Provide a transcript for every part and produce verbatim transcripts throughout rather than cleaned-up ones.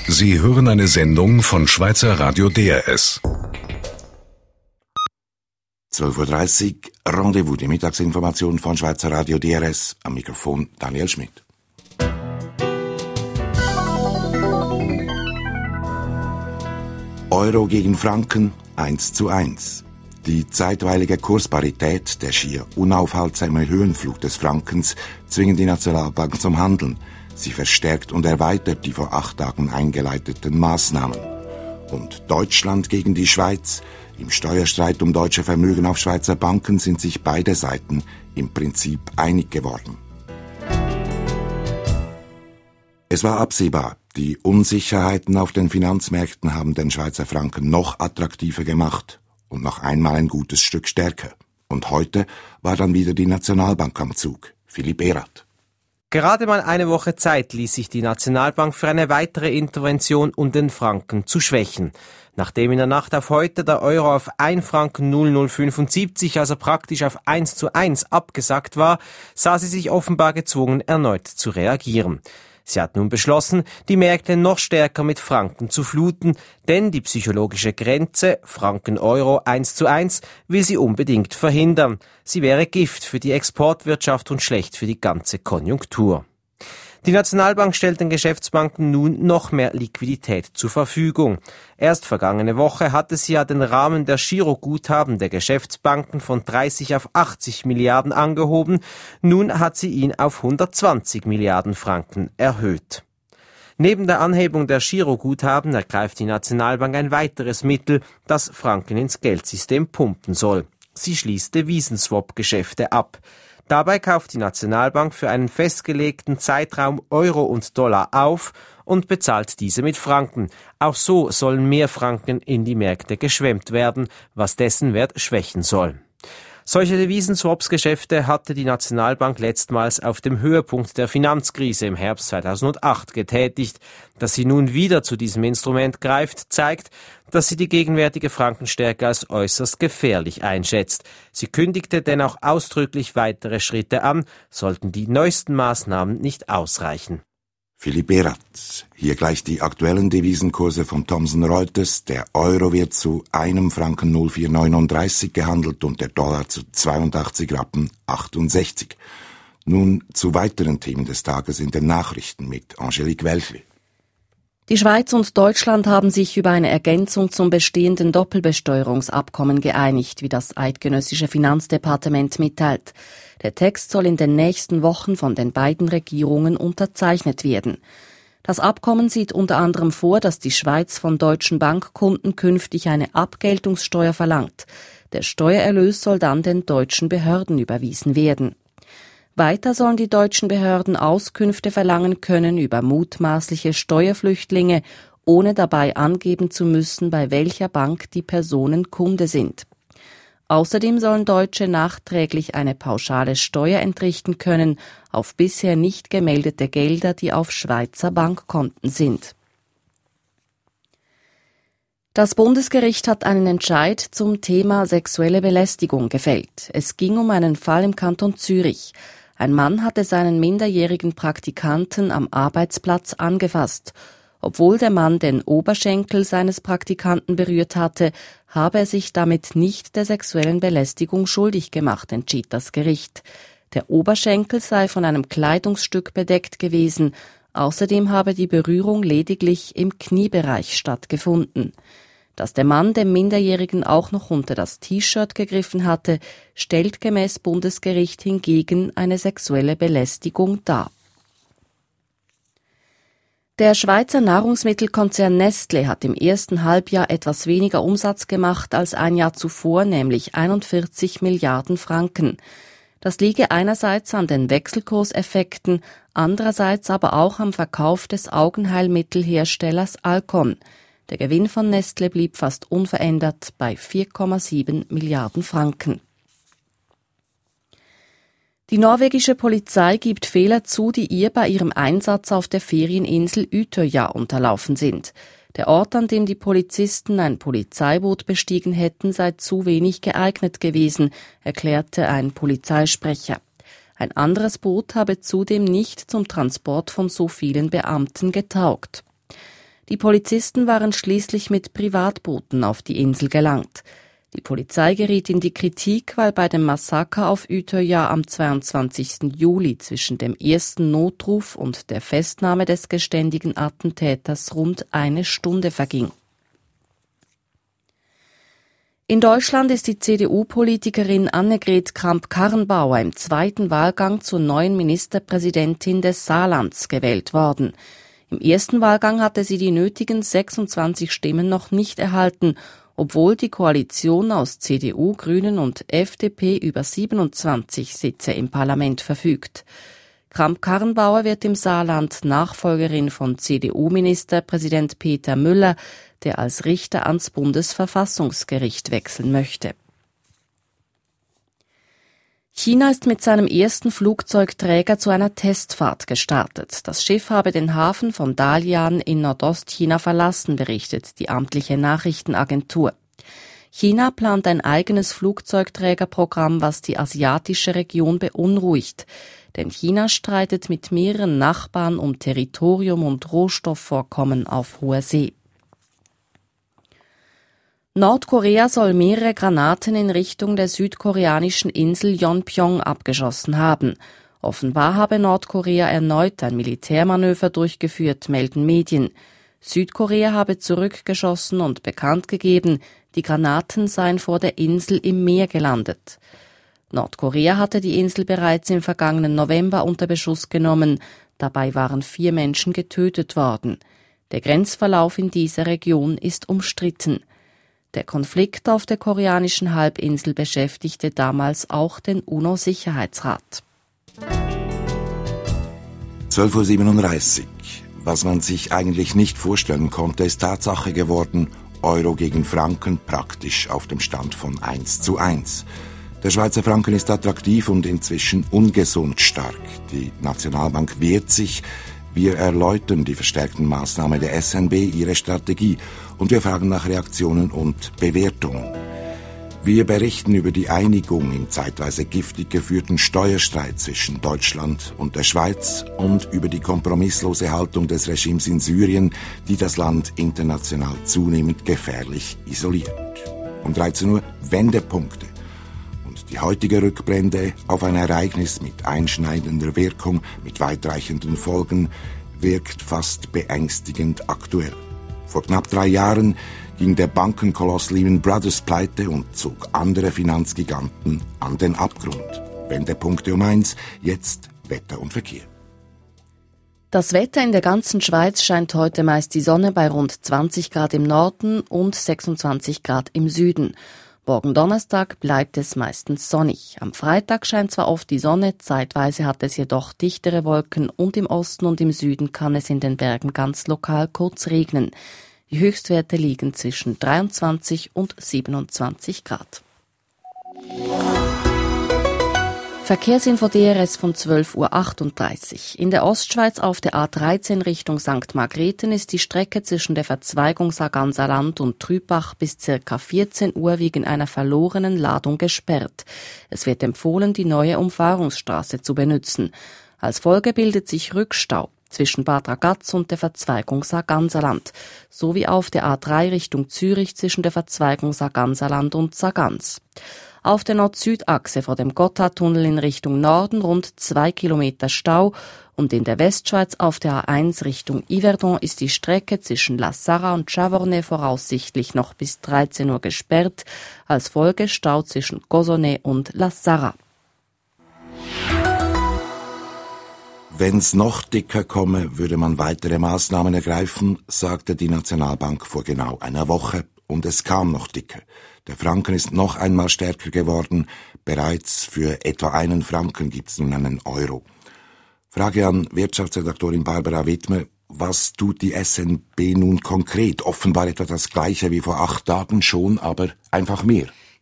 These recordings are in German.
Sie hören eine Sendung von Schweizer Radio D R S. zwölf Uhr dreißig, Rendezvous, die Mittagsinformation von Schweizer Radio D R S. Am Mikrofon Daniel Schmidt. Euro gegen Franken eins zu eins. Die zeitweilige Kursparität, der schier unaufhaltsame Höhenflug des Frankens zwingen die Nationalbank zum Handeln. Sie verstärkt und erweitert die vor acht Tagen eingeleiteten Maßnahmen. Und Deutschland gegen die Schweiz. Im Steuerstreit um deutsche Vermögen auf Schweizer Banken sind sich beide Seiten im Prinzip einig geworden. Es war absehbar, die Unsicherheiten auf den Finanzmärkten haben den Schweizer Franken noch attraktiver gemacht und noch einmal ein gutes Stück stärker. Und heute war dann wieder die Nationalbank am Zug. Philipp Erath. Gerade mal eine Woche Zeit ließ sich die Nationalbank für eine weitere Intervention, um den Franken zu schwächen. Nachdem in der Nacht auf heute der Euro auf ein Franken null Komma null fünfundsiebzig, also praktisch auf eins zu eins abgesackt war, sah sie sich offenbar gezwungen, erneut zu reagieren. Sie hat nun beschlossen, die Märkte noch stärker mit Franken zu fluten, denn die psychologische Grenze Franken-Euro eins zu eins will sie unbedingt verhindern. Sie wäre Gift für die Exportwirtschaft und schlecht für die ganze Konjunktur. Die Nationalbank stellt den Geschäftsbanken nun noch mehr Liquidität zur Verfügung. Erst vergangene Woche hatte sie ja den Rahmen der Giroguthaben der Geschäftsbanken von dreißig auf achtzig Milliarden angehoben. Nun hat sie ihn auf hundertzwanzig Milliarden Franken erhöht. Neben der Anhebung der Giroguthaben ergreift die Nationalbank ein weiteres Mittel, das Franken ins Geldsystem pumpen soll. Sie schließt Devisenswap-Geschäfte ab. Dabei kauft die Nationalbank für einen festgelegten Zeitraum Euro und Dollar auf und bezahlt diese mit Franken. Auch so sollen mehr Franken in die Märkte geschwemmt werden, was dessen Wert schwächen soll. Solche Devisenswaps-Geschäfte hatte die Nationalbank letztmals auf dem Höhepunkt der Finanzkrise im Herbst zweitausendacht getätigt. Dass sie nun wieder zu diesem Instrument greift, zeigt, dass sie die gegenwärtige Frankenstärke als äußerst gefährlich einschätzt. Sie kündigte denn auch ausdrücklich weitere Schritte an, sollten die neuesten Maßnahmen nicht ausreichen. Philipp Erath. Hier gleich die aktuellen Devisenkurse von Thomson Reuters. Der Euro wird zu einem Franken null Komma vier neununddreißig gehandelt und der Dollar zu zweiundachtzig Rappen achtundsechzig. Nun zu weiteren Themen des Tages in den Nachrichten mit Angelique Welchli. Die Schweiz und Deutschland haben sich über eine Ergänzung zum bestehenden Doppelbesteuerungsabkommen geeinigt, wie das eidgenössische Finanzdepartement mitteilt. Der Text soll in den nächsten Wochen von den beiden Regierungen unterzeichnet werden. Das Abkommen sieht unter anderem vor, dass die Schweiz von deutschen Bankkunden künftig eine Abgeltungssteuer verlangt. Der Steuererlös soll dann den deutschen Behörden überwiesen werden. Weiter sollen die deutschen Behörden Auskünfte verlangen können über mutmaßliche Steuerflüchtlinge, ohne dabei angeben zu müssen, bei welcher Bank die Personen Kunde sind. Außerdem sollen Deutsche nachträglich eine pauschale Steuer entrichten können auf bisher nicht gemeldete Gelder, die auf Schweizer Bankkonten sind. Das Bundesgericht hat einen Entscheid zum Thema sexuelle Belästigung gefällt. Es ging um einen Fall im Kanton Zürich. Ein Mann hatte seinen minderjährigen Praktikanten am Arbeitsplatz angefasst. Obwohl der Mann den Oberschenkel seines Praktikanten berührt hatte, habe er sich damit nicht der sexuellen Belästigung schuldig gemacht, entschied das Gericht. Der Oberschenkel sei von einem Kleidungsstück bedeckt gewesen. Außerdem habe die Berührung lediglich im Kniebereich stattgefunden. Dass der Mann dem Minderjährigen auch noch unter das T-Shirt gegriffen hatte, stellt gemäß Bundesgericht hingegen eine sexuelle Belästigung dar. Der Schweizer Nahrungsmittelkonzern Nestlé hat im ersten Halbjahr etwas weniger Umsatz gemacht als ein Jahr zuvor, nämlich einundvierzig Milliarden Franken. Das liege einerseits an den Wechselkurseffekten, andererseits aber auch am Verkauf des Augenheilmittelherstellers Alcon. Der Gewinn von Nestlé blieb fast unverändert bei vier Komma sieben Milliarden Franken. Die norwegische Polizei gibt Fehler zu, die ihr bei ihrem Einsatz auf der Ferieninsel Utøya unterlaufen sind. Der Ort, an dem die Polizisten ein Polizeiboot bestiegen hätten, sei zu wenig geeignet gewesen, erklärte ein Polizeisprecher. Ein anderes Boot habe zudem nicht zum Transport von so vielen Beamten getaugt. Die Polizisten waren schließlich mit Privatbooten auf die Insel gelangt. Die Polizei geriet in die Kritik, weil bei dem Massaker auf Utøya am zweiundzwanzigsten Juli zwischen dem ersten Notruf und der Festnahme des geständigen Attentäters rund eine Stunde verging. In Deutschland ist die C D U-Politikerin Annegret Kramp-Karrenbauer im zweiten Wahlgang zur neuen Ministerpräsidentin des Saarlands gewählt worden. Im ersten Wahlgang hatte sie die nötigen sechsundzwanzig Stimmen noch nicht erhalten, obwohl die Koalition aus C D U, Grünen und F D P über siebenundzwanzig Sitze im Parlament verfügt. Kramp-Karrenbauer wird im Saarland Nachfolgerin von C D U-Ministerpräsident Peter Müller, der als Richter ans Bundesverfassungsgericht wechseln möchte. China ist mit seinem ersten Flugzeugträger zu einer Testfahrt gestartet. Das Schiff habe den Hafen von Dalian in Nordostchina verlassen, berichtet die amtliche Nachrichtenagentur. China plant ein eigenes Flugzeugträgerprogramm, was die asiatische Region beunruhigt. Denn China streitet mit mehreren Nachbarn um Territorium und Rohstoffvorkommen auf hoher See. Nordkorea soll mehrere Granaten in Richtung der südkoreanischen Insel Yeonpyeong abgeschossen haben. Offenbar habe Nordkorea erneut ein Militärmanöver durchgeführt, melden Medien. Südkorea habe zurückgeschossen und bekannt gegeben, die Granaten seien vor der Insel im Meer gelandet. Nordkorea hatte die Insel bereits im vergangenen November unter Beschuss genommen. Dabei waren vier Menschen getötet worden. Der Grenzverlauf in dieser Region ist umstritten. Der Konflikt auf der koreanischen Halbinsel beschäftigte damals auch den UNO-Sicherheitsrat. zwölf Uhr siebenunddreißig. Was man sich eigentlich nicht vorstellen konnte, ist Tatsache geworden. Euro gegen Franken praktisch auf dem Stand von eins zu eins. Der Schweizer Franken ist attraktiv und inzwischen ungesund stark. Die Nationalbank wehrt sich. Wir erläutern die verstärkten Maßnahmen der S N B, ihre Strategie, und wir fragen nach Reaktionen und Bewertungen. Wir berichten über die Einigung im zeitweise giftig geführten Steuerstreit zwischen Deutschland und der Schweiz und über die kompromisslose Haltung des Regimes in Syrien, die das Land international zunehmend gefährlich isoliert. Um dreizehn Uhr Wendepunkte. Die heutige Rückblende auf ein Ereignis mit einschneidender Wirkung, mit weitreichenden Folgen, wirkt fast beängstigend aktuell. Vor knapp drei Jahren ging der Bankenkoloss Lehman Brothers pleite und zog andere Finanzgiganten an den Abgrund. Wendepunkte um eins, jetzt Wetter und Verkehr. Das Wetter in der ganzen Schweiz scheint heute meist die Sonne bei rund zwanzig Grad im Norden und sechsundzwanzig Grad im Süden. Morgen Donnerstag bleibt es meistens sonnig. Am Freitag scheint zwar oft die Sonne, zeitweise hat es jedoch dichtere Wolken und im Osten und im Süden kann es in den Bergen ganz lokal kurz regnen. Die Höchstwerte liegen zwischen dreiundzwanzig und siebenundzwanzig Grad. Verkehrsinfo D R S von zwölf Uhr achtunddreißig. In der Ostschweiz auf der A dreizehn Richtung Sankt Margrethen ist die Strecke zwischen der Verzweigung Sarganserland und Trübach bis circa vierzehn Uhr wegen einer verlorenen Ladung gesperrt. Es wird empfohlen, die neue Umfahrungsstraße zu benutzen. Als Folge bildet sich Rückstau zwischen Bad Ragaz und der Verzweigung Sarganserland, sowie auf der A drei Richtung Zürich zwischen der Verzweigung Sarganserland und Sargans. Auf der Nord-Süd-Achse vor dem Gotthardtunnel in Richtung Norden rund zwei Kilometer Stau und in der Westschweiz auf der A eins Richtung Yverdon ist die Strecke zwischen La Sarra und Chavornay voraussichtlich noch bis dreizehn Uhr gesperrt, als Folge Stau zwischen Cossonay und La Sarra. Wenn's noch dicker komme, würde man weitere Maßnahmen ergreifen, sagte die Nationalbank vor genau einer Woche. Und es kam noch dicker. Der Franken ist noch einmal stärker geworden. Bereits für etwa einen Franken gibt's nun einen Euro. Frage an Wirtschaftsredaktorin Barbara Wittmer. Was tut die S N B nun konkret? Offenbar etwa das Gleiche wie vor acht Tagen schon, aber einfach mehr.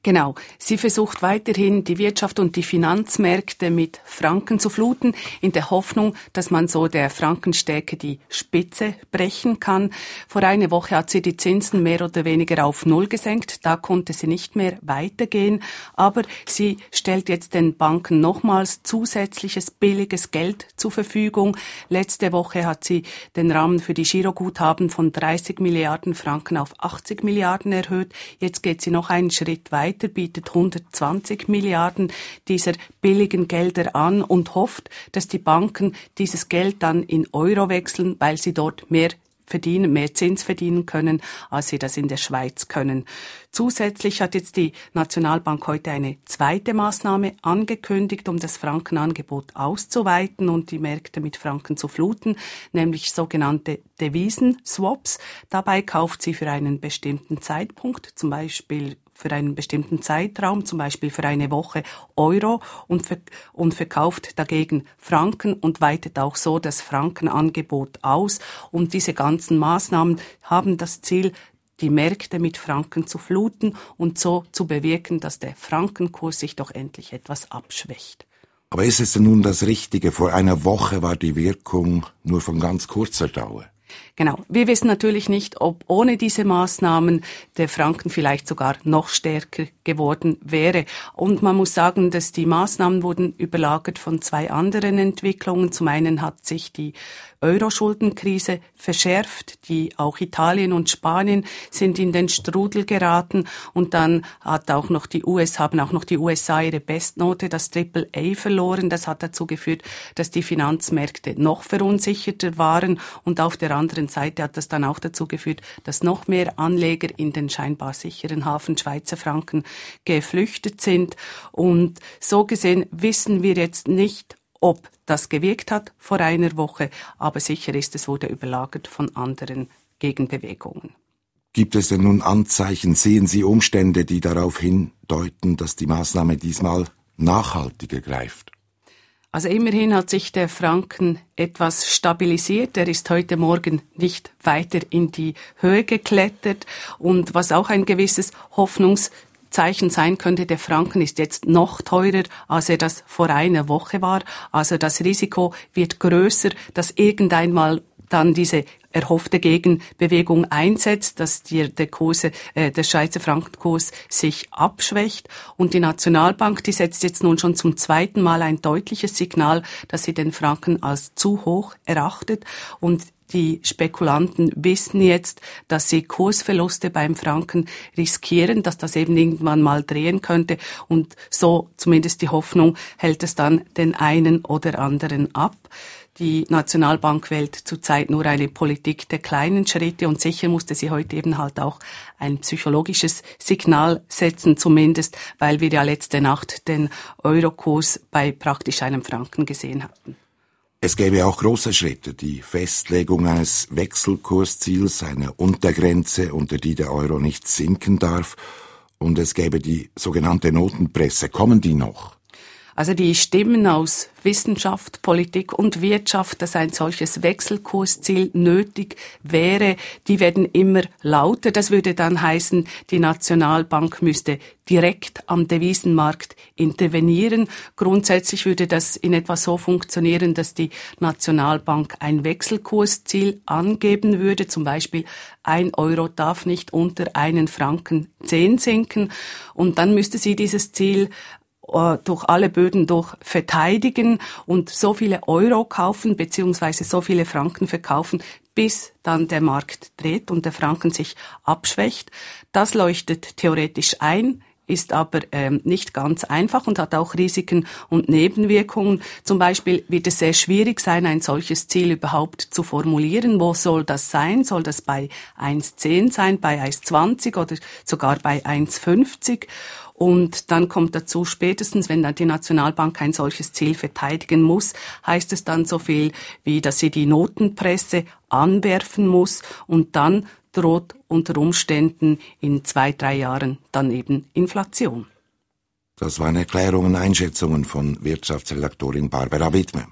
Genau. Sie versucht weiterhin, die Wirtschaft und die Finanzmärkte mit Franken zu fluten, in der Hoffnung, dass man so der Frankenstärke die Spitze brechen kann. Vor einer Woche hat sie die Zinsen mehr oder weniger auf Null gesenkt. Da konnte sie nicht mehr weitergehen. Aber sie stellt jetzt den Banken nochmals zusätzliches billiges Geld zur Verfügung. Letzte Woche hat sie den Rahmen für die Giroguthaben von dreißig Milliarden Franken auf achtzig Milliarden erhöht. Jetzt geht sie noch einen Schritt weiter, bietet hundertzwanzig Milliarden dieser billigen Gelder an und hofft, dass die Banken dieses Geld dann in Euro wechseln, weil sie dort mehr verdienen, mehr Zins verdienen können, als sie das in der Schweiz können. Zusätzlich hat jetzt die Nationalbank heute eine zweite Maßnahme angekündigt, um das Frankenangebot auszuweiten und die Märkte mit Franken zu fluten, nämlich sogenannte Devisen-Swaps. Dabei kauft sie für einen bestimmten Zeitpunkt, zum Beispiel für einen bestimmten Zeitraum, zum Beispiel für eine Woche, Euro und, ver- und verkauft dagegen Franken und weitet auch so das Frankenangebot aus. Und diese ganzen Maßnahmen haben das Ziel, die Märkte mit Franken zu fluten und so zu bewirken, dass der Frankenkurs sich doch endlich etwas abschwächt. Aber ist es denn nun das Richtige? Vor einer Woche war die Wirkung nur von ganz kurzer Dauer. Genau. Wir wissen natürlich nicht, ob ohne diese Maßnahmen der Franken vielleicht sogar noch stärker geworden wäre. Und man muss sagen, dass die Maßnahmen wurden überlagert von zwei anderen Entwicklungen. Zum einen hat sich die Euro-Schuldenkrise verschärft. Die, auch Italien und Spanien sind in den Strudel geraten. Und dann hat auch noch die U S, haben auch noch die U S A ihre Bestnote, das Triple A, verloren. Das hat dazu geführt, dass die Finanzmärkte noch verunsicherter waren. Und auf der anderen Seite hat das dann auch dazu geführt, dass noch mehr Anleger in den scheinbar sicheren Hafen Schweizer Franken geflüchtet sind. Und so gesehen wissen wir jetzt nicht, ob das gewirkt hat vor einer Woche, aber sicher ist, es wurde überlagert von anderen Gegenbewegungen. Gibt es denn nun Anzeichen, sehen Sie Umstände, die darauf hindeuten, dass die Maßnahme diesmal nachhaltiger greift? Also immerhin hat sich der Franken etwas stabilisiert. Er ist heute Morgen nicht weiter in die Höhe geklettert. Und was auch ein gewisses Hoffnungszeichen sein könnte, der Franken ist jetzt noch teurer, als er das vor einer Woche war. Also das Risiko wird größer, dass irgendeinmal dann diese erhoffte Gegenbewegung einsetzt, dass die, der, Kurse, äh, der Schweizer Frankenkurs sich abschwächt. Und die Nationalbank, die setzt jetzt nun schon zum zweiten Mal ein deutliches Signal, dass sie den Franken als zu hoch erachtet. Und die Spekulanten wissen jetzt, dass sie Kursverluste beim Franken riskieren, dass das eben irgendwann mal drehen könnte. Und so zumindest die Hoffnung hält es dann den einen oder anderen ab. Die Nationalbank wählt zurzeit nur eine Politik der kleinen Schritte und sicher musste sie heute eben halt auch ein psychologisches Signal setzen, zumindest, weil wir ja letzte Nacht den Eurokurs bei praktisch einem Franken gesehen hatten. Es gäbe auch große Schritte, die Festlegung eines Wechselkursziels, einer Untergrenze, unter die der Euro nicht sinken darf, und es gäbe die sogenannte Notenpresse. Kommen die noch? Also die Stimmen aus Wissenschaft, Politik und Wirtschaft, dass ein solches Wechselkursziel nötig wäre, die werden immer lauter. Das würde dann heißen, die Nationalbank müsste direkt am Devisenmarkt intervenieren. Grundsätzlich würde das in etwa so funktionieren, dass die Nationalbank ein Wechselkursziel angeben würde. Zum Beispiel ein Euro darf nicht unter einen Franken zehn sinken. Und dann müsste sie dieses Ziel durch alle Böden durch verteidigen und so viele Euro kaufen beziehungsweise so viele Franken verkaufen, bis dann der Markt dreht und der Franken sich abschwächt. Das leuchtet theoretisch ein, ist aber ähm, nicht ganz einfach und hat auch Risiken und Nebenwirkungen. Zum Beispiel wird es sehr schwierig sein, ein solches Ziel überhaupt zu formulieren. Wo soll das sein? Soll das bei eins Komma zehn sein, bei eins Komma zwanzig oder sogar bei eins Komma fünfzig? Und dann kommt dazu, spätestens wenn dann die Nationalbank ein solches Ziel verteidigen muss, heißt es dann so viel wie, dass sie die Notenpresse anwerfen muss und dann droht unter Umständen in zwei, drei Jahren dann eben Inflation. Das waren Erklärungen, Einschätzungen von Wirtschaftsredaktorin Barbara Widmer.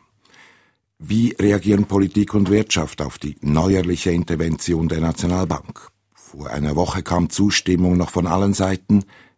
Wie reagieren Politik und Wirtschaft auf die neuerliche Intervention der Nationalbank? Vor einer Woche kam Zustimmung noch von allen Seiten.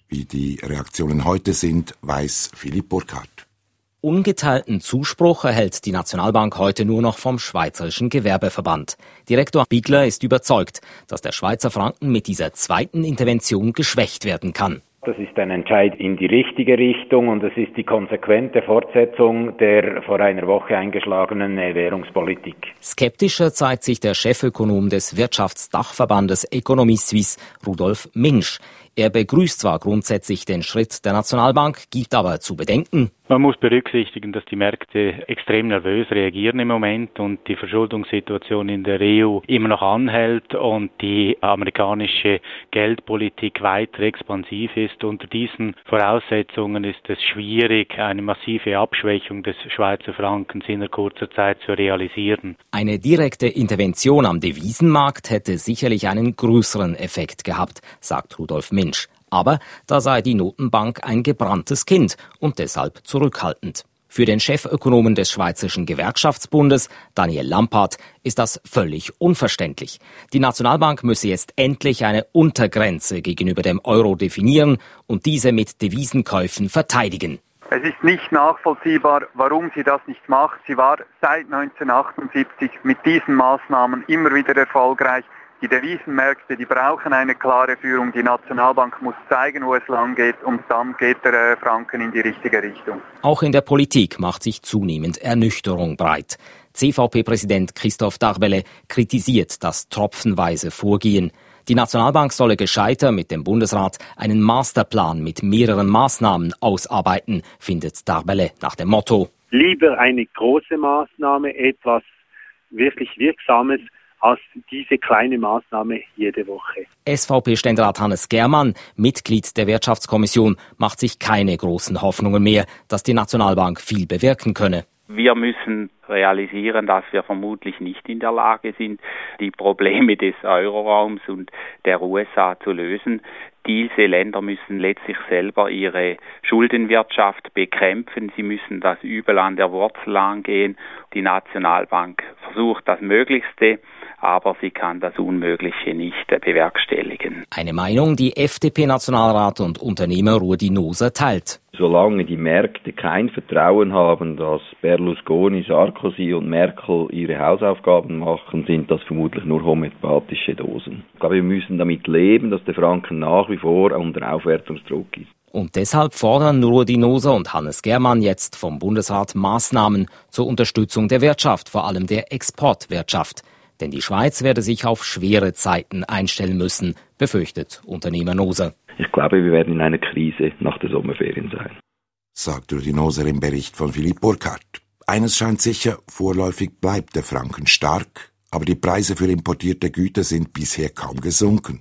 Wie die Reaktionen heute sind, weiß Philipp Burkhardt. Ungeteilten Zuspruch erhält die Nationalbank heute nur noch vom Schweizerischen Gewerbeverband. Direktor Bigler ist überzeugt, dass der Schweizer Franken mit dieser zweiten Intervention geschwächt werden kann. Das ist ein Entscheid in die richtige Richtung und es ist die konsequente Fortsetzung der vor einer Woche eingeschlagenen Währungspolitik. Skeptischer zeigt sich der Chefökonom des Wirtschaftsdachverbandes Economie Suisse, Rudolf Minsch. Er begrüßt zwar grundsätzlich den Schritt der Nationalbank, gibt aber zu bedenken: Man muss berücksichtigen, dass die Märkte extrem nervös reagieren im Moment und die Verschuldungssituation in der E U immer noch anhält und die amerikanische Geldpolitik weiter expansiv ist. Unter diesen Voraussetzungen ist es schwierig, eine massive Abschwächung des Schweizer Frankens in kurzer Zeit zu realisieren. Eine direkte Intervention am Devisenmarkt hätte sicherlich einen größeren Effekt gehabt, sagt Rudolf Minsch. Aber da sei die Notenbank ein gebranntes Kind und deshalb zurückhaltend. Für den Chefökonomen des Schweizerischen Gewerkschaftsbundes, Daniel Lampard, ist das völlig unverständlich. Die Nationalbank müsse jetzt endlich eine Untergrenze gegenüber dem Euro definieren und diese mit Devisenkäufen verteidigen. Es ist nicht nachvollziehbar, warum sie das nicht macht. Sie war seit neunzehnhundertachtundsiebzig mit diesen Maßnahmen immer wieder erfolgreich. Die Devisenmärkte, die brauchen eine klare Führung. Die Nationalbank muss zeigen, wo es lang geht, und dann geht der Franken in die richtige Richtung. Auch in der Politik macht sich zunehmend Ernüchterung breit. C V P-Präsident Christoph Darbelle kritisiert das tropfenweise Vorgehen. Die Nationalbank solle gescheiter mit dem Bundesrat einen Masterplan mit mehreren Maßnahmen ausarbeiten, findet Darbelle nach dem Motto: Lieber eine große Maßnahme, etwas wirklich Wirksames, als diese kleine Maßnahme jede Woche. S V P-Ständerat Hannes Germann, Mitglied der Wirtschaftskommission, macht sich keine großen Hoffnungen mehr, dass die Nationalbank viel bewirken könne. Wir müssen realisieren, dass wir vermutlich nicht in der Lage sind, die Probleme des Euroraums und der U S A zu lösen. Diese Länder müssen letztlich selber ihre Schuldenwirtschaft bekämpfen. Sie müssen das Übel an der Wurzel angehen. Die Nationalbank versucht das Möglichste, aber sie kann das Unmögliche nicht bewerkstelligen. Eine Meinung, die F D P-Nationalrat und Unternehmer Ruedi Noser teilt. Solange die Märkte kein Vertrauen haben, dass Berlusconi, Sarkozy und Merkel ihre Hausaufgaben machen, sind das vermutlich nur homöopathische Dosen. Ich glaube, wir müssen damit leben, dass der Franken nach wie vor unter Aufwertungsdruck ist. Und deshalb fordern Ruedi Noser und Hannes Germann jetzt vom Bundesrat Maßnahmen zur Unterstützung der Wirtschaft, vor allem der Exportwirtschaft. Denn die Schweiz werde sich auf schwere Zeiten einstellen müssen, befürchtet Unternehmer Noser. Ich glaube, wir werden in einer Krise nach der Sommerferien sein, sagt Ruedi Noser im Bericht von Philipp Burkhardt. Eines scheint sicher, vorläufig bleibt der Franken stark, aber die Preise für importierte Güter sind bisher kaum gesunken.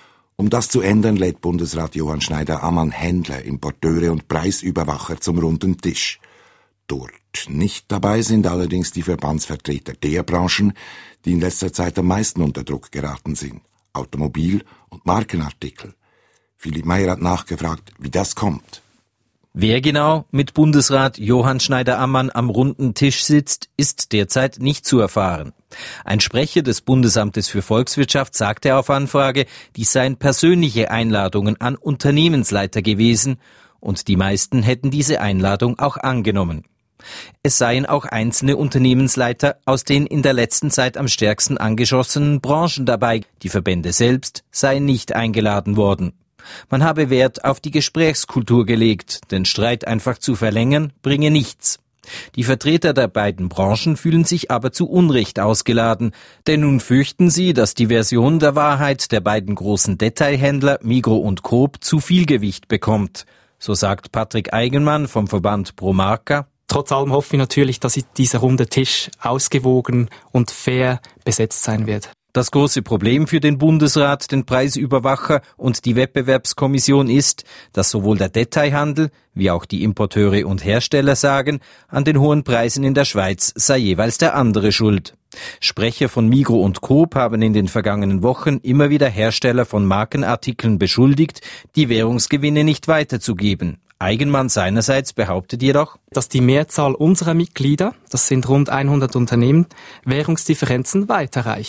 Um das zu ändern, lädt Bundesrat Johann Schneider-Ammann Händler, Importeure und Preisüberwacher zum runden Tisch. Dort nicht dabei sind allerdings die Verbandsvertreter der Branchen, die in letzter Zeit am meisten unter Druck geraten sind: Automobil- und Markenartikel. Philipp Meyer hat nachgefragt, wie das kommt. Wer genau mit Bundesrat Johann Schneider-Ammann am runden Tisch sitzt, ist derzeit nicht zu erfahren. Ein Sprecher des Bundesamtes für Volkswirtschaft sagte auf Anfrage, dies seien persönliche Einladungen an Unternehmensleiter gewesen und die meisten hätten diese Einladung auch angenommen. Es seien auch einzelne Unternehmensleiter aus den in der letzten Zeit am stärksten angeschossenen Branchen dabei. Die Verbände selbst seien nicht eingeladen worden. Man habe Wert auf die Gesprächskultur gelegt, den Streit einfach zu verlängern bringe nichts. Die Vertreter der beiden Branchen fühlen sich aber zu Unrecht ausgeladen, denn nun fürchten sie, dass die Version der Wahrheit der beiden großen Detailhändler Migros und Coop zu viel Gewicht bekommt. So sagt Patrick Eigenmann vom Verband Promarca. Trotz allem hoffen wir natürlich, dass dieser runde Tisch ausgewogen und fair besetzt sein wird. Das große Problem für den Bundesrat, den Preisüberwacher und die Wettbewerbskommission ist, dass sowohl der Detailhandel wie auch die Importeure und Hersteller sagen, an den hohen Preisen in der Schweiz sei jeweils der andere schuld. Sprecher von Migros und Coop haben in den vergangenen Wochen immer wieder Hersteller von Markenartikeln beschuldigt, die Währungsgewinne nicht weiterzugeben. Eigenmann seinerseits behauptet jedoch, dass die Mehrzahl unserer Mitglieder, das sind rund hundert Unternehmen, Währungsdifferenzen weiterreicht.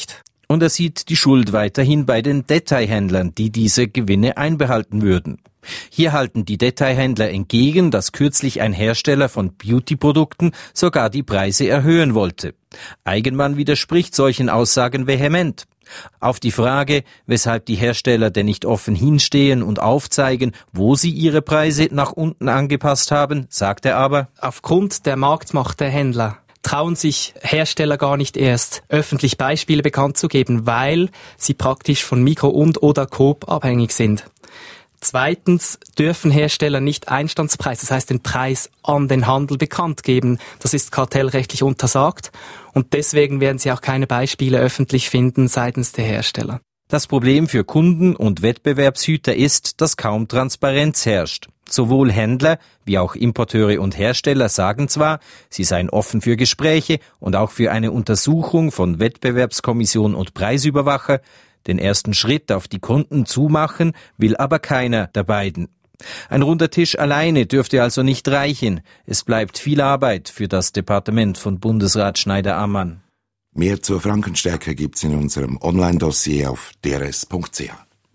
Und er sieht die Schuld weiterhin bei den Detailhändlern, die diese Gewinne einbehalten würden. Hier halten die Detailhändler entgegen, dass kürzlich ein Hersteller von Beauty-Produkten sogar die Preise erhöhen wollte. Eigenmann widerspricht solchen Aussagen vehement. Auf die Frage, weshalb die Hersteller denn nicht offen hinstehen und aufzeigen, wo sie ihre Preise nach unten angepasst haben, sagt er aber: Aufgrund der Marktmacht der Händler trauen sich Hersteller gar nicht erst, öffentlich Beispiele bekannt zu geben, weil sie praktisch von Migros und oder Coop abhängig sind. Zweitens dürfen Hersteller nicht Einstandspreis, das heißt den Preis an den Handel bekannt geben. Das ist kartellrechtlich untersagt und deswegen werden Sie auch keine Beispiele öffentlich finden seitens der Hersteller. Das Problem für Kunden und Wettbewerbshüter ist, dass kaum Transparenz herrscht. Sowohl Händler wie auch Importeure und Hersteller sagen zwar, sie seien offen für Gespräche und auch für eine Untersuchung von Wettbewerbskommission und Preisüberwacher. Den ersten Schritt auf die Kunden zumachen will aber keiner der beiden. Ein runder Tisch alleine dürfte also nicht reichen. Es bleibt viel Arbeit für das Departement von Bundesrat Schneider-Ammann. Mehr zur Frankenstärke gibt's in unserem Online-Dossier auf d r s punkt c h.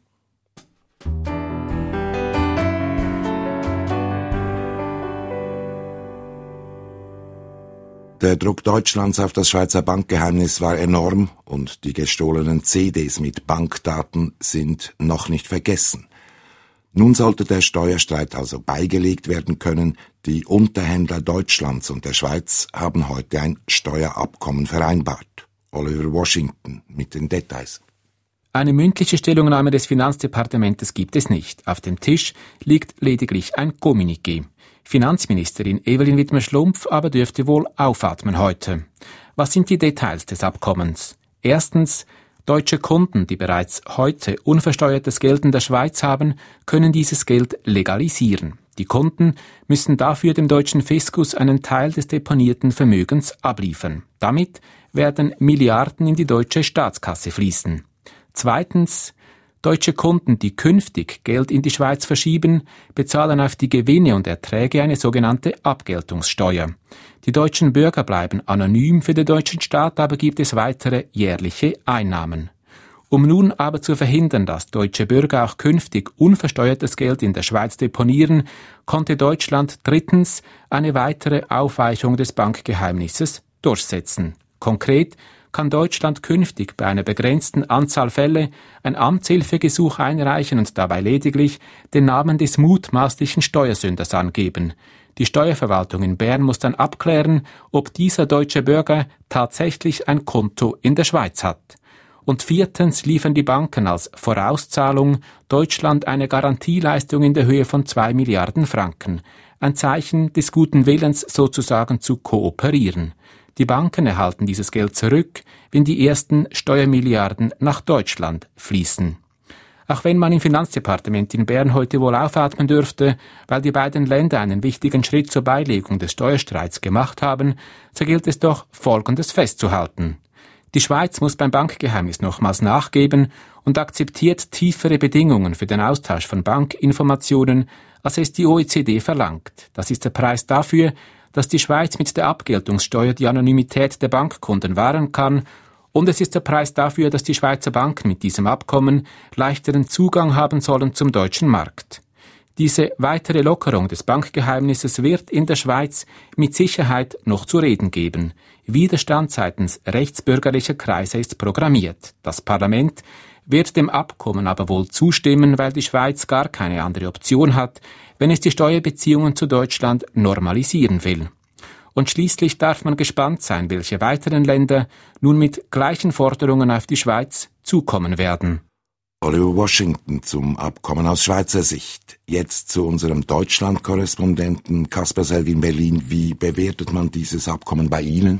Der Druck Deutschlands auf das Schweizer Bankgeheimnis war enorm und die gestohlenen C Ds mit Bankdaten sind noch nicht vergessen. Nun sollte der Steuerstreit also beigelegt werden können. Die Unterhändler Deutschlands und der Schweiz haben heute ein Steuerabkommen vereinbart. Oliver Washington mit den Details. Eine mündliche Stellungnahme des Finanzdepartements gibt es nicht. Auf dem Tisch liegt lediglich ein Kommuniqué. Finanzministerin Evelyn Widmer-Schlumpf aber dürfte wohl aufatmen heute. Was sind die Details des Abkommens? Erstens, deutsche Kunden, die bereits heute unversteuertes Geld in der Schweiz haben, können dieses Geld legalisieren. Die Kunden müssen dafür dem deutschen Fiskus einen Teil des deponierten Vermögens abliefern. Damit werden Milliarden in die deutsche Staatskasse fließen. Zweitens, deutsche Kunden, die künftig Geld in die Schweiz verschieben, bezahlen auf die Gewinne und Erträge eine sogenannte Abgeltungssteuer. Die deutschen Bürger bleiben anonym, für den deutschen Staat aber gibt es weitere jährliche Einnahmen. Um nun aber zu verhindern, dass deutsche Bürger auch künftig unversteuertes Geld in der Schweiz deponieren, konnte Deutschland drittens eine weitere Aufweichung des Bankgeheimnisses durchsetzen. Konkret kann Deutschland künftig bei einer begrenzten Anzahl Fälle ein Amtshilfegesuch einreichen und dabei lediglich den Namen des mutmaßlichen Steuersünders angeben. Die Steuerverwaltung in Bern muss dann abklären, ob dieser deutsche Bürger tatsächlich ein Konto in der Schweiz hat. Und viertens liefern die Banken als Vorauszahlung Deutschland eine Garantieleistung in der Höhe von zwei Milliarden Franken. Ein Zeichen des guten Willens, sozusagen zu kooperieren. Die Banken erhalten dieses Geld zurück, wenn die ersten Steuermilliarden nach Deutschland fließen. Auch wenn man im Finanzdepartement in Bern heute wohl aufatmen dürfte, weil die beiden Länder einen wichtigen Schritt zur Beilegung des Steuerstreits gemacht haben, so gilt es doch, Folgendes festzuhalten. Die Schweiz muss beim Bankgeheimnis nochmals nachgeben und akzeptiert tiefere Bedingungen für den Austausch von Bankinformationen, als es die O E C D verlangt. Das ist der Preis dafür, dass die Schweiz mit der Abgeltungssteuer die Anonymität der Bankkunden wahren kann, und es ist der Preis dafür, dass die Schweizer Banken mit diesem Abkommen leichteren Zugang haben sollen zum deutschen Markt. Diese weitere Lockerung des Bankgeheimnisses wird in der Schweiz mit Sicherheit noch zu reden geben. Widerstand seitens rechtsbürgerlicher Kreise ist programmiert. Das Parlament wird dem Abkommen aber wohl zustimmen, weil die Schweiz gar keine andere Option hat, wenn es die Steuerbeziehungen zu Deutschland normalisieren will. Und schließlich darf man gespannt sein, welche weiteren Länder nun mit gleichen Forderungen auf die Schweiz zukommen werden. Oliver Washington zum Abkommen aus Schweizer Sicht. Jetzt zu unserem Deutschland-Korrespondenten Kasper Selvi in Berlin. Wie bewertet man dieses Abkommen bei Ihnen?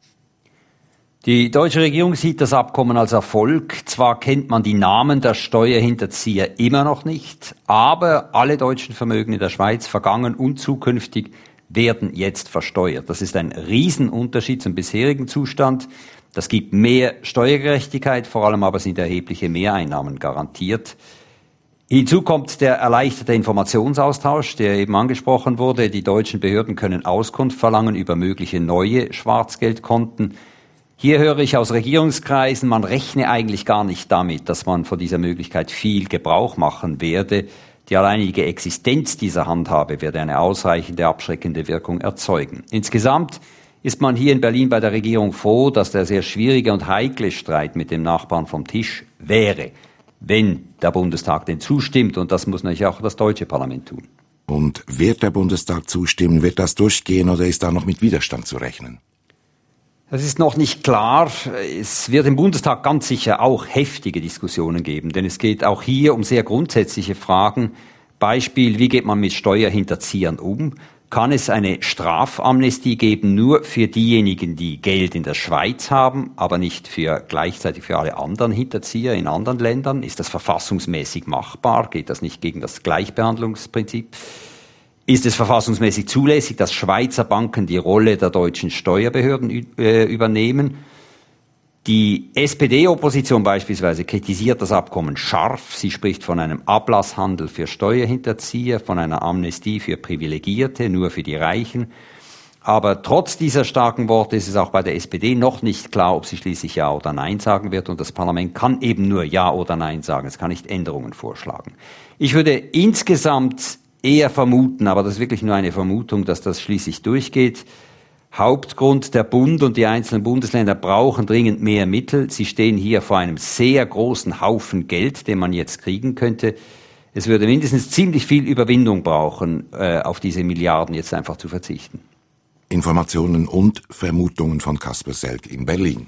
Die deutsche Regierung sieht das Abkommen als Erfolg. Zwar kennt man die Namen der Steuerhinterzieher immer noch nicht, aber alle deutschen Vermögen in der Schweiz, vergangen und zukünftig, werden jetzt versteuert. Das ist ein Riesenunterschied zum bisherigen Zustand. Das gibt mehr Steuergerechtigkeit, vor allem aber sind erhebliche Mehreinnahmen garantiert. Hinzu kommt der erleichterte Informationsaustausch, der eben angesprochen wurde. Die deutschen Behörden können Auskunft verlangen über mögliche neue Schwarzgeldkonten. Hier höre ich aus Regierungskreisen, man rechne eigentlich gar nicht damit, dass man von dieser Möglichkeit viel Gebrauch machen werde. Die alleinige Existenz dieser Handhabe werde eine ausreichende abschreckende Wirkung erzeugen. Insgesamt ist man hier in Berlin bei der Regierung froh, dass der sehr schwierige und heikle Streit mit dem Nachbarn vom Tisch wäre, wenn der Bundestag denn zustimmt. Und das muss natürlich auch das deutsche Parlament tun. Und wird der Bundestag zustimmen? Wird das durchgehen oder ist da noch mit Widerstand zu rechnen? Das ist noch nicht klar. Es wird im Bundestag ganz sicher auch heftige Diskussionen geben, denn es geht auch hier um sehr grundsätzliche Fragen. Beispiel, wie geht man mit Steuerhinterziehern um? Kann es eine Strafamnestie geben, nur für diejenigen, die Geld in der Schweiz haben, aber nicht für gleichzeitig für alle anderen Hinterzieher in anderen Ländern? Ist das verfassungsmäßig machbar? Geht das nicht gegen das Gleichbehandlungsprinzip? Ist es verfassungsmäßig zulässig, dass Schweizer Banken die Rolle der deutschen Steuerbehörden äh, übernehmen? Die S P D-Opposition beispielsweise kritisiert das Abkommen scharf. Sie spricht von einem Ablasshandel für Steuerhinterzieher, von einer Amnestie für Privilegierte, nur für die Reichen. Aber trotz dieser starken Worte ist es auch bei der S P D noch nicht klar, ob sie schließlich Ja oder Nein sagen wird. Und das Parlament kann eben nur Ja oder Nein sagen. Es kann nicht Änderungen vorschlagen. Ich würde insgesamt eher vermuten, aber das ist wirklich nur eine Vermutung, dass das schließlich durchgeht. Hauptgrund, der Bund und die einzelnen Bundesländer brauchen dringend mehr Mittel. Sie stehen hier vor einem sehr großen Haufen Geld, den man jetzt kriegen könnte. Es würde mindestens ziemlich viel Überwindung brauchen, äh, auf diese Milliarden jetzt einfach zu verzichten. Informationen und Vermutungen von Kasper Selk in Berlin.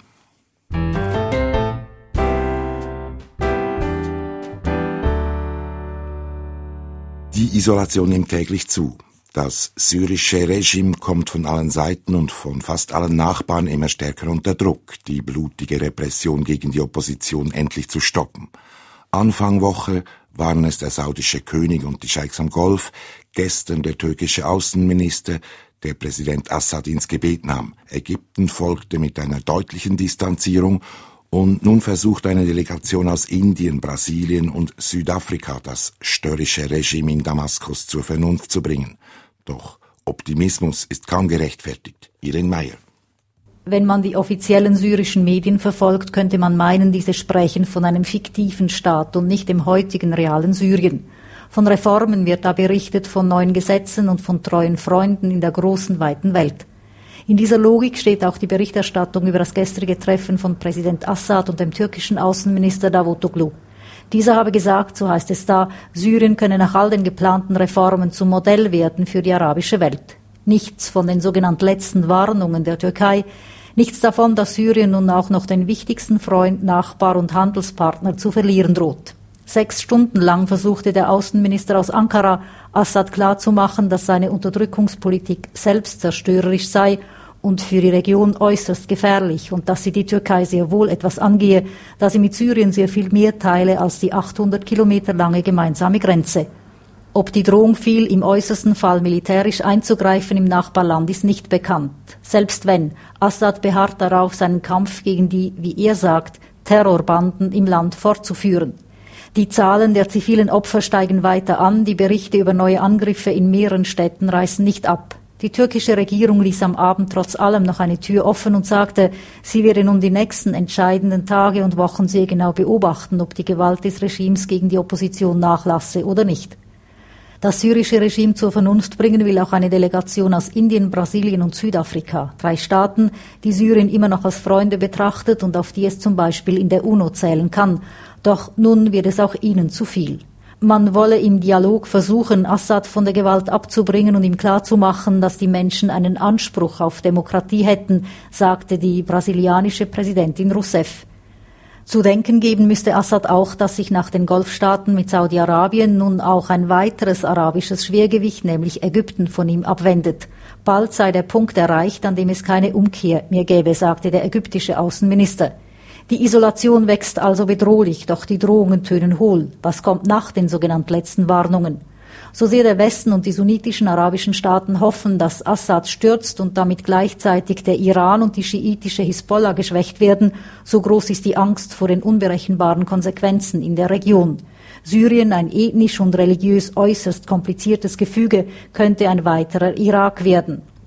Die Isolation nimmt täglich zu. Das syrische Regime kommt von allen Seiten und von fast allen Nachbarn immer stärker unter Druck, die blutige Repression gegen die Opposition endlich zu stoppen. Anfang Woche waren es der saudische König und die Scheiks am Golf, gestern der türkische Außenminister, der Präsident Assad ins Gebet nahm. Ägypten folgte mit einer deutlichen Distanzierung und nun versucht eine Delegation aus Indien, Brasilien und Südafrika das störrische Regime in Damaskus zur Vernunft zu bringen. Doch Optimismus ist kaum gerechtfertigt. Irene Meyer. Wenn man die offiziellen syrischen Medien verfolgt, könnte man meinen, diese sprechen von einem fiktiven Staat und nicht dem heutigen realen Syrien. Von Reformen wird da berichtet, von neuen Gesetzen und von treuen Freunden in der großen, weiten Welt. In dieser Logik steht auch die Berichterstattung über das gestrige Treffen von Präsident Assad und dem türkischen Außenminister Davutoglu. Dieser habe gesagt, so heißt es da, Syrien könne nach all den geplanten Reformen zum Modell werden für die arabische Welt. Nichts von den sogenannten letzten Warnungen der Türkei, nichts davon, dass Syrien nun auch noch den wichtigsten Freund, Nachbar und Handelspartner zu verlieren droht. Sechs Stunden lang versuchte der Außenminister aus Ankara, Assad klarzumachen, dass seine Unterdrückungspolitik selbstzerstörerisch sei und für die Region äußerst gefährlich und dass sie die Türkei sehr wohl etwas angehe, da sie mit Syrien sehr viel mehr teile als die achthundert Kilometer lange gemeinsame Grenze. Ob die Drohung fiel, im äußersten Fall militärisch einzugreifen im Nachbarland, ist nicht bekannt. Selbst wenn, Assad beharrt darauf, seinen Kampf gegen die, wie er sagt, Terrorbanden im Land fortzuführen. Die Zahlen der zivilen Opfer steigen weiter an, die Berichte über neue Angriffe in mehreren Städten reißen nicht ab. Die türkische Regierung ließ am Abend trotz allem noch eine Tür offen und sagte, sie werde nun die nächsten entscheidenden Tage und Wochen sehr genau beobachten, ob die Gewalt des Regimes gegen die Opposition nachlasse oder nicht. Das syrische Regime zur Vernunft bringen will auch eine Delegation aus Indien, Brasilien und Südafrika. Drei Staaten, die Syrien immer noch als Freunde betrachtet und auf die es zum Beispiel in der UNO zählen kann. Doch nun wird es auch ihnen zu viel. Man wolle im Dialog versuchen, Assad von der Gewalt abzubringen und ihm klarzumachen, dass die Menschen einen Anspruch auf Demokratie hätten, sagte die brasilianische Präsidentin Rousseff. Zu denken geben müsste Assad auch, dass sich nach den Golfstaaten mit Saudi-Arabien nun auch ein weiteres arabisches Schwergewicht, nämlich Ägypten, von ihm abwendet. Bald sei der Punkt erreicht, an dem es keine Umkehr mehr gäbe, sagte der ägyptische Außenminister. Die Isolation wächst also bedrohlich, doch die Drohungen tönen hohl. Was kommt nach den sogenannten letzten Warnungen? So sehr der Westen und die sunnitischen arabischen Staaten hoffen, dass Assad stürzt und damit gleichzeitig der Iran und die schiitische Hisbollah geschwächt werden, so groß ist die Angst vor den unberechenbaren Konsequenzen in der Region. Syrien, ein ethnisch und religiös äußerst kompliziertes Gefüge, könnte ein weiterer Irak werden.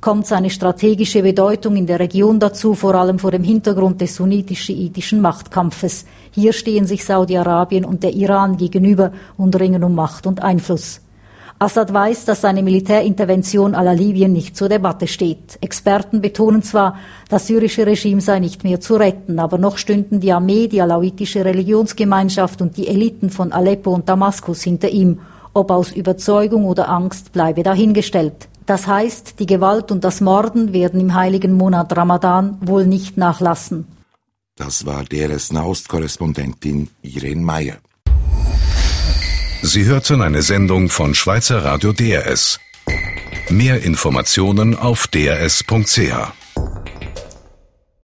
kommt seine strategische Bedeutung in der Region dazu, vor allem vor dem Hintergrund des sunnitisch-schiitischen Machtkampfes. Hier stehen sich Saudi-Arabien und der Iran gegenüber und ringen um Macht und Einfluss. Assad weiß, dass eine Militärintervention à la Libyen nicht zur Debatte steht. Experten betonen zwar, das syrische Regime sei nicht mehr zu retten, aber noch stünden die Armee, die alawitische Religionsgemeinschaft und die Eliten von Aleppo und Damaskus hinter ihm. Ob aus Überzeugung oder Angst, bleibe dahingestellt. Das heißt, die Gewalt und das Morden werden im heiligen Monat Ramadan wohl nicht nachlassen. Das war D R S-Nahost-Korrespondentin Irene Meyer. Sie hörten eine Sendung von Schweizer Radio D R S. Mehr Informationen auf d r s punkt c h.